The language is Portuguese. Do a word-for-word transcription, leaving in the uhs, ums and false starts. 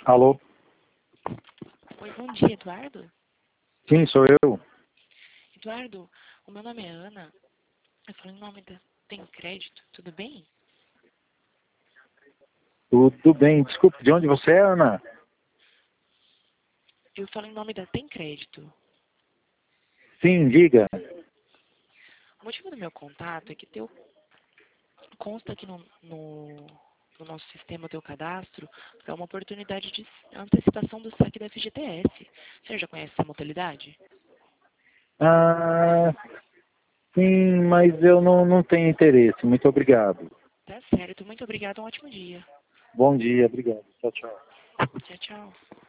Alô? Oi, bom dia, Eduardo. Sim, sou eu. Eduardo, o meu nome é Ana. Eu falo em nome da Tem Crédito, tudo bem? Tudo bem. Desculpe, de onde você é, Ana? Eu falo em nome da Tem Crédito. Sim, diga. O motivo do meu contato é que teu consta aqui no, no, no nosso sistema, teu cadastro, para uma oportunidade de antecipação do saque da F G T S. Você já conhece essa modalidade? Ah, sim, mas eu não, não tenho interesse. Muito obrigado. Tá certo, muito obrigada, um ótimo dia. Bom dia, obrigado. Tchau, tchau. Tchau, tchau.